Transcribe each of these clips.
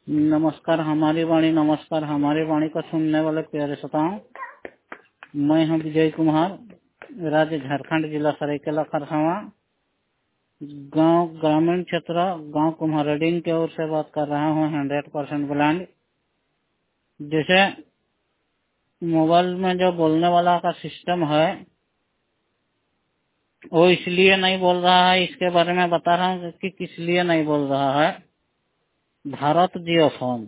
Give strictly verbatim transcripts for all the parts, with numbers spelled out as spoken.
नमस्कार हमारी वाणी नमस्कार हमारी वाणी को सुनने वाले प्यारे श्रोताओं, मैं हूं विजय कुमार, राज्य झारखंड, जिला सरायकेला खरसावां, गांव ग्रामीण क्षेत्र गांव कुम्हारडीन की ओर से बात कर रहा हूं। Hundred percent brand. जैसे मोबाइल में जो बोलने वाला का सिस्टम है वो इसलिए नहीं बोल रहा है, इसके बारे में बता रहा हूँ कि किस लिए नहीं बोल रहा है। भारत जियो फोन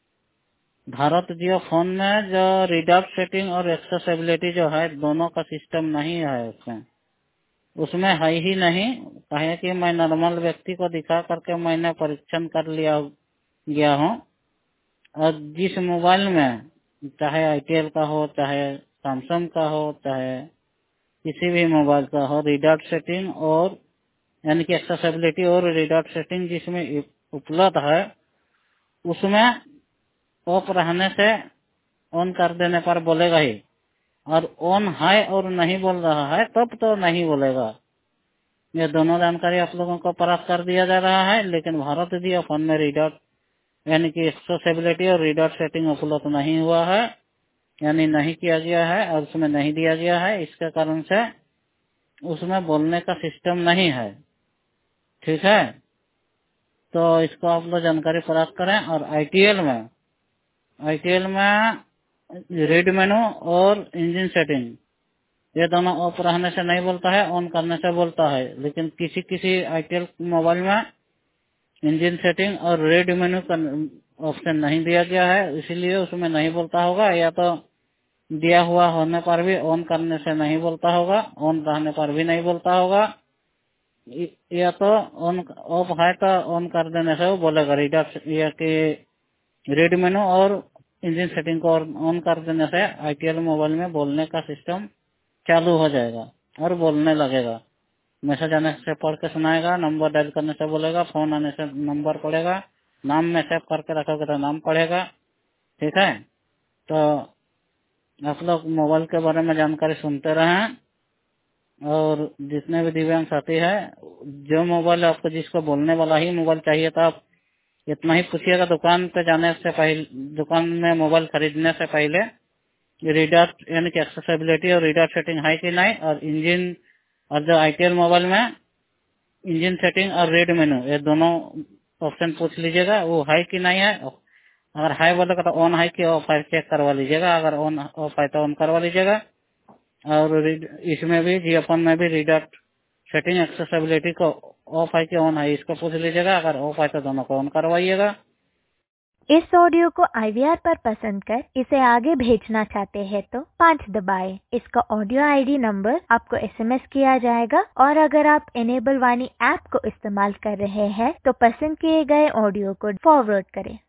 भारत जियो फोन में जो रीडआउट सेटिंग और एक्सेसिबिलिटी जो है, दोनों का सिस्टम नहीं है उसमें उसमें है ही नहीं। कहे कि मैं नॉर्मल व्यक्ति को दिखा करके मैंने परीक्षण कर लिया गया हूँ, और जिस मोबाइल में चाहे आईटीएल का हो, चाहे सैमसंग का हो, चाहे किसी भी मोबाइल का हो, रीडआउट सेटिंग और यानी कि एक्सेसिबिलिटी और रीडआउट सेटिंग जिसमें उपलब्ध है, उसमें ऑफ रहने से ऑन कर देने पर बोलेगा ही, और ऑन है और नहीं बोल रहा है तब तो नहीं बोलेगा। ये दोनों जानकारी आप लोगों को प्राप्त कर दिया जा रहा है। लेकिन भारत जियो फोन में रीडआउट यानी कि एक्सेसिबिलिटी और रीडआउट सेटिंग उपलब्ध नहीं हुआ है, यानी नहीं किया गया है और उसमें नहीं दिया गया है। इसके कारण से उसमें बोलने का सिस्टम नहीं है। ठीक है, तो इसको आप लोग जानकारी प्राप्त करें। और आईटीएल में आईटीएल में रीड मेनू और इंजन सेटिंग, ये दोनों ऑफ रहने से नहीं बोलता है, ऑन करने से बोलता है। लेकिन किसी किसी आईटीएल मोबाइल में इंजन सेटिंग और रीड मेनू का ऑप्शन नहीं दिया गया है, इसीलिए उसमें नहीं बोलता होगा, या तो दिया हुआ होने पर भी ऑन करने से नहीं बोलता होगा, ऑन रहने पर भी नहीं बोलता होगा, या तो ऑन ऑफ है तो ऑन कर देने से वो बोलेगा। रीडर या कि रीड मेनू और इंजन सेटिंग को ऑन कर देने से आईटीएल मोबाइल में बोलने का सिस्टम चालू हो जाएगा और बोलने लगेगा। मैसेज आने से पढ़ के सुनाएगा, नंबर डायल करने से बोलेगा, फोन आने से नंबर पढ़ेगा, नाम में सेव करके रखोगे तो नाम पढ़ेगा। ठीक है, तो आप लोग मोबाइल के बारे में जानकारी सुनते रहें। और जितने भी दिव्यांग साथी है, जो मोबाइल आपको जिसको बोलने वाला ही मोबाइल चाहिए था, आप इतना ही पूछिएगा दुकान पे जाने से पहले, दुकान में मोबाइल खरीदने से पहले, रीडर यानी कि एक्सेसिबिलिटी और रीडर सेटिंग है कि नहीं, और इंजन और जो आईटीएल मोबाइल में इंजन सेटिंग और रीड मेनू, ये दोनों ऑप्शन पूछ लीजिएगा वो है कि नहीं है। अगर है बोलेगा तो ऑन है कि ऑफ है चेक करवा लीजिएगा, अगर ऑन ऑफ है तो ऑन करवा लीजिएगा। और इसमें भी जियो फोन में भी रीडर सेटिंग एक्सेसिबिलिटी को ऑफ है कि ऑन है, इसको पूछ लीजिएगा। अगर ऑफ है तो दोनों को ऑन करवाइएगा। इस ऑडियो को आईवीआर पर पसंद कर इसे आगे भेजना चाहते हैं तो पाँच दबाएं। इसका ऑडियो आईडी नंबर आपको एसएमएस किया जाएगा, और अगर आप एनेबल वाणी ऐप को इस्तेमाल कर रहे हैं तो पसंद किए गए ऑडियो को फॉरवर्ड करें।